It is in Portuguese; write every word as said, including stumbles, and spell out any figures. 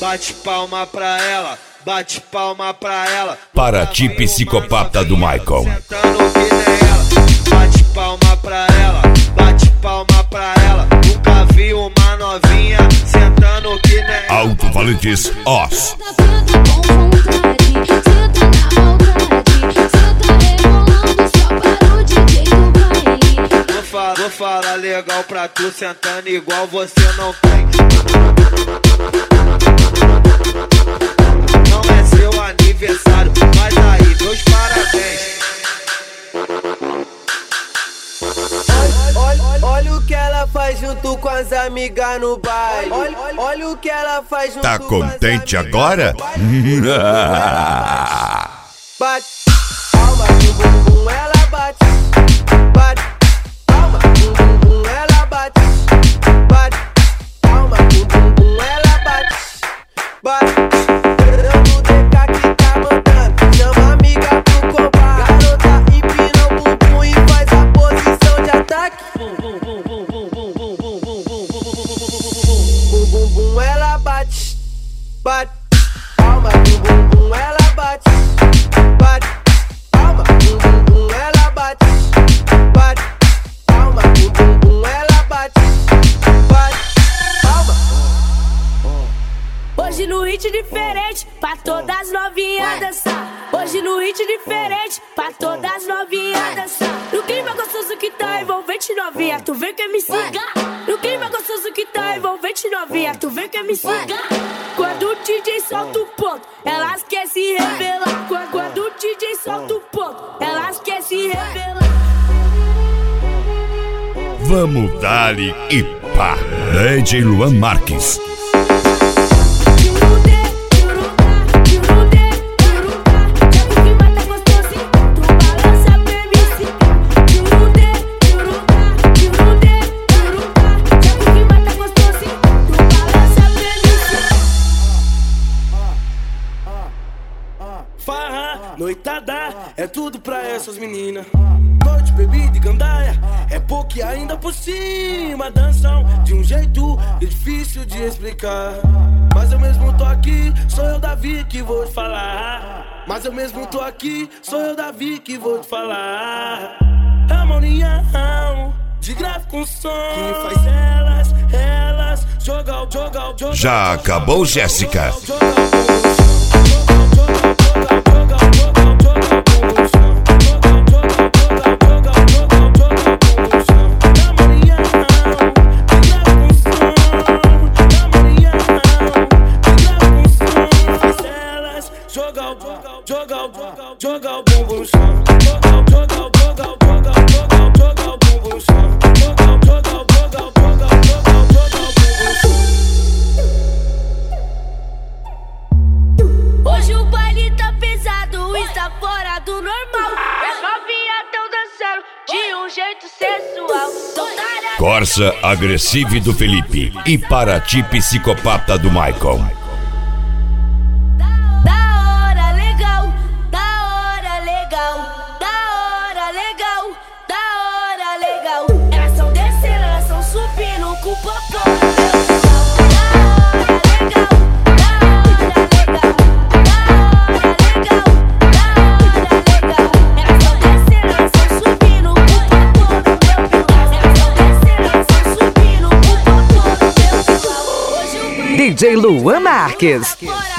bate palma pra ela, bate palma pra ela. Paraty Psicopata do Michael. Sentando que nem ela, bate palma pra ela, bate palma pra ela. Nunca vi uma novinha sentando que nem ela. Alto Valentis Os. Vou falar legal pra tu, sentando igual você não tem. Não é seu aniversário, mas aí, meus parabéns. Olha, olha, olha o que ela faz junto com as amigas no baile. Olha, olha o que ela faz junto tá com as contente amigas agora? Bate palma, bum bum bum, ela bate. Bate palma, bum bum bum, ela bate. Bate palma, bum bum bum, ela bate. Bate. Dando D K que tá mandando, chama a amiga pro combate. Garota empina o bumbum e faz a posição de ataque. Bum bum bum bum bum bum bum bum bum bum bum bum bum, ela bate. Bate palma, bum bum bum, ela bate. Bate palma, bum bum bum, ela bate. Bate palma, bum bum bum, ela bate. Bate palma. Hoje no hit diferente, pra todas as novinhas dançar. Hoje no hit diferente, pra todas as novinhas dançar. No clima gostoso que tá envolvente novinha, tu vem que me siga. No clima gostoso que tá envolvente novinha, tu vem que me siga. Quando o D J solta o ponto, elas querem se revelar. Quando, quando o D J solta o ponto, elas querem se revelar. Vamos dar-lhe e pá. D J Luan Marques. Noitada, é tudo pra essas meninas. Noite, bebida e gandaia, é pouco e ainda por cima. Dançam de um jeito difícil de explicar. Mas eu mesmo tô aqui, sou eu, Davi, que vou te falar. Mas eu mesmo tô aqui, sou eu, Davi, que vou te falar. Harmonia de grave com som que faz elas, elas jogar, jogar, jogar. Já acabou, Jéssica? Joga o bumbum no chão. Joga, joga, joga, joga, joga, joga o bumbum no chão. Joga, joga, joga, joga, joga, joga o bumbum no chão. Hoje o baile tá pesado, está fora do normal. As novinhas tão dançando de um jeito sensual. Corsa Agressive do Felipe e Paraty Psicopata do Michael. D J Luan Marques.